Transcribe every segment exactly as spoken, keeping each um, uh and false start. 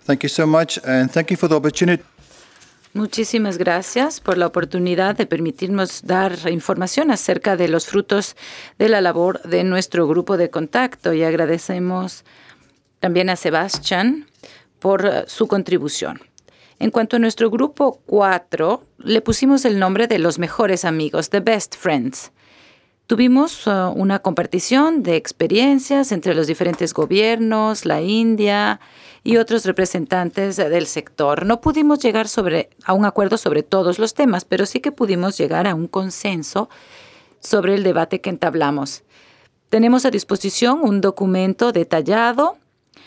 Thank you so much, and thank you for the opportunity. Muchísimas gracias por la oportunidad de permitirnos dar información acerca de los frutos de la labor de nuestro grupo de contacto y agradecemos también a Sebastián por uh, su contribución. En cuanto a nuestro grupo cuatro, le pusimos el nombre de los mejores amigos, The Best Friends. Tuvimos uh, una compartición de experiencias entre los diferentes gobiernos, la India y otros representantes del sector. No pudimos llegar sobre, a un acuerdo sobre todos los temas, pero sí que pudimos llegar a un consenso sobre el debate que entablamos. Tenemos a disposición un documento detallado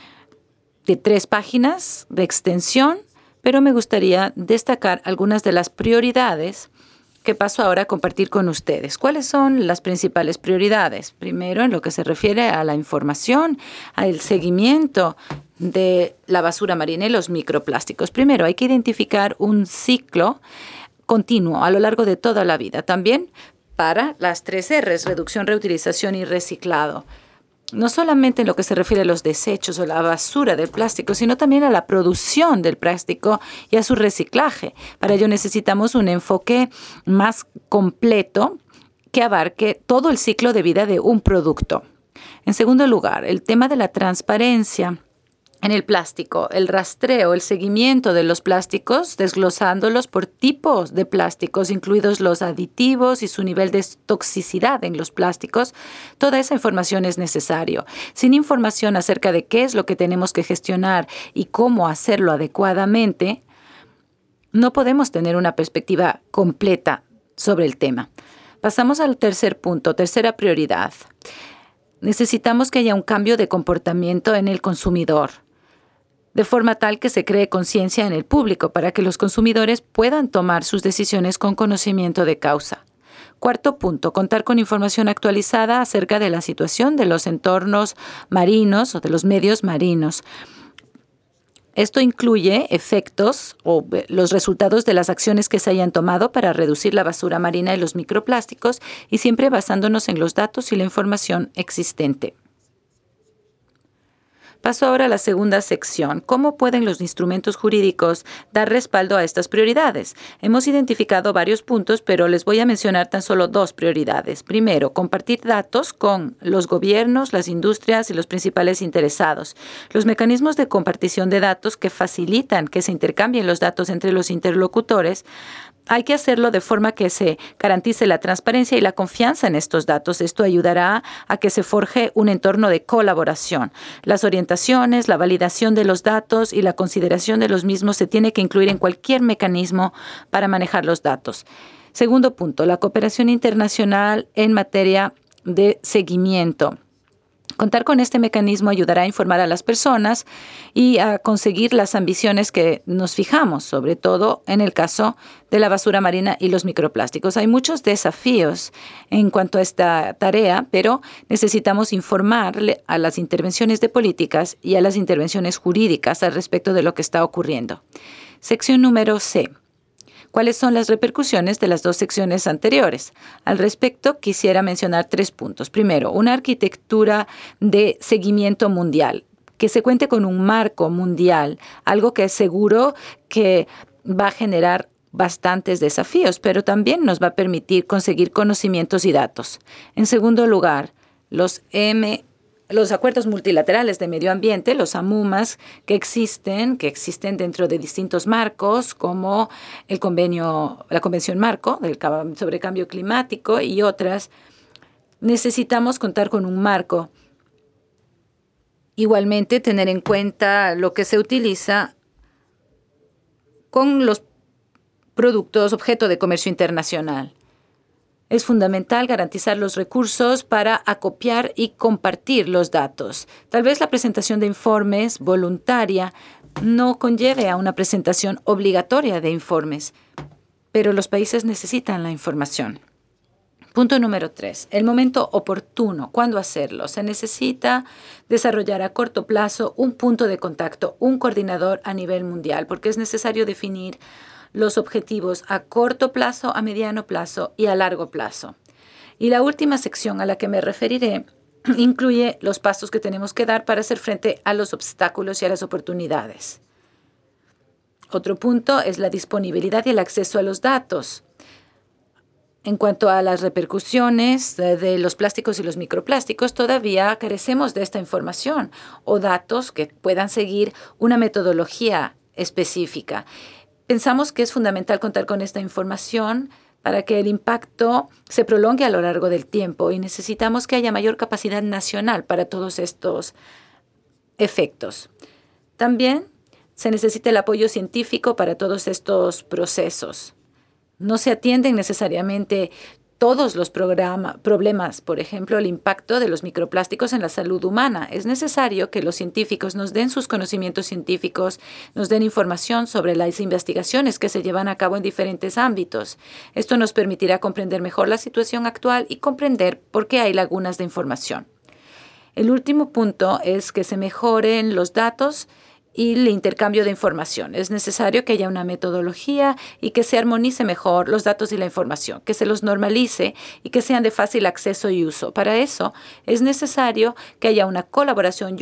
de tres páginas de extensión, pero me gustaría destacar algunas de las prioridades que paso ahora a compartir con ustedes. ¿Cuáles son las principales prioridades? Primero, en lo que se refiere a la información, al seguimiento de la basura marina y los microplásticos. Primero, hay que identificar un ciclo continuo a lo largo de toda la vida. También para las tres R's, reducción, reutilización y reciclado. No solamente en lo que se refiere a los desechos o la basura del plástico, sino también a la producción del plástico y a su reciclaje. Para ello necesitamos un enfoque más completo que abarque todo el ciclo de vida de un producto. En segundo lugar, el tema de la transparencia en el plástico, el rastreo, el seguimiento de los plásticos, desglosándolos por tipos de plásticos, incluidos los aditivos y su nivel de toxicidad en los plásticos. Toda esa información es necesario. Sin información acerca de qué es lo que tenemos que gestionar y cómo hacerlo adecuadamente, no podemos tener una perspectiva completa sobre el tema. Pasamos al tercer punto, tercera prioridad. Necesitamos que haya un cambio de comportamiento en el consumidor, de forma tal que se cree conciencia en el público para que los consumidores puedan tomar sus decisiones con conocimiento de causa. Cuarto punto, contar con información actualizada acerca de la situación de los entornos marinos o de los medios marinos. Esto incluye efectos o los resultados de las acciones que se hayan tomado para reducir la basura marina y los microplásticos, y siempre basándonos en los datos y la información existente. Paso ahora a la segunda sección. ¿Cómo pueden los instrumentos jurídicos dar respaldo a estas prioridades? Hemos identificado varios puntos, pero les voy a mencionar tan solo dos prioridades. Primero, compartir datos con los gobiernos, las industrias y los principales interesados. Los mecanismos de compartición de datos que facilitan que se intercambien los datos entre los interlocutores, hay que hacerlo de forma que se garantice la transparencia y la confianza en estos datos. Esto ayudará a que se forje un entorno de colaboración. Las orientaciones, la validación de los datos y la consideración de los mismos se tiene que incluir en cualquier mecanismo para manejar los datos. Segundo punto, la cooperación internacional en materia de seguimiento. Contar con este mecanismo ayudará a informar a las personas y a conseguir las ambiciones que nos fijamos, sobre todo en el caso de la basura marina y los microplásticos. Hay muchos desafíos en cuanto a esta tarea, pero necesitamos informarle a las intervenciones de políticas y a las intervenciones jurídicas al respecto de lo que está ocurriendo. Sección número C. ¿Cuáles son las repercusiones de las dos secciones anteriores? Al respecto, quisiera mencionar tres puntos. Primero, una arquitectura de seguimiento mundial, que se cuente con un marco mundial, algo que es seguro que va a generar bastantes desafíos, pero también nos va a permitir conseguir conocimientos y datos. En segundo lugar, los M Los acuerdos multilaterales de medio ambiente, los AMUMAS, que existen, que existen dentro de distintos marcos, como el convenio, la Convención Marco del, sobre Cambio Climático y otras, necesitamos contar con un marco. Igualmente, tener en cuenta lo que se utiliza con los productos objeto de comercio internacional. Es fundamental garantizar los recursos para acopiar y compartir los datos. Tal vez la presentación de informes voluntaria no conlleve a una presentación obligatoria de informes, pero los países necesitan la información. Punto número tres. El momento oportuno. ¿Cuándo hacerlo? Se necesita desarrollar a corto plazo un punto de contacto, un coordinador a nivel mundial, porque es necesario definir los objetivos a corto plazo, a mediano plazo y a largo plazo. Y la última sección a la que me referiré incluye los pasos que tenemos que dar para hacer frente a los obstáculos y a las oportunidades. Otro punto es la disponibilidad y el acceso a los datos. En cuanto a las repercusiones de los plásticos y los microplásticos, todavía carecemos de esta información o datos que puedan seguir una metodología específica. Pensamos que es fundamental contar con esta información para que el impacto se prolongue a lo largo del tiempo y necesitamos que haya mayor capacidad nacional para todos estos efectos. También se necesita el apoyo científico para todos estos procesos. No se atienden necesariamente todos los problemas, por ejemplo, el impacto de los microplásticos en la salud humana. Es necesario que los científicos nos den sus conocimientos científicos, nos den información sobre las investigaciones que se llevan a cabo en diferentes ámbitos. Esto nos permitirá comprender mejor la situación actual y comprender por qué hay lagunas de información. El último punto es que se mejoren los datos y el intercambio de información. Es necesario que haya una metodología y que se armonice mejor los datos y la información, que se los normalice y que sean de fácil acceso y uso. Para eso es necesario que haya una colaboración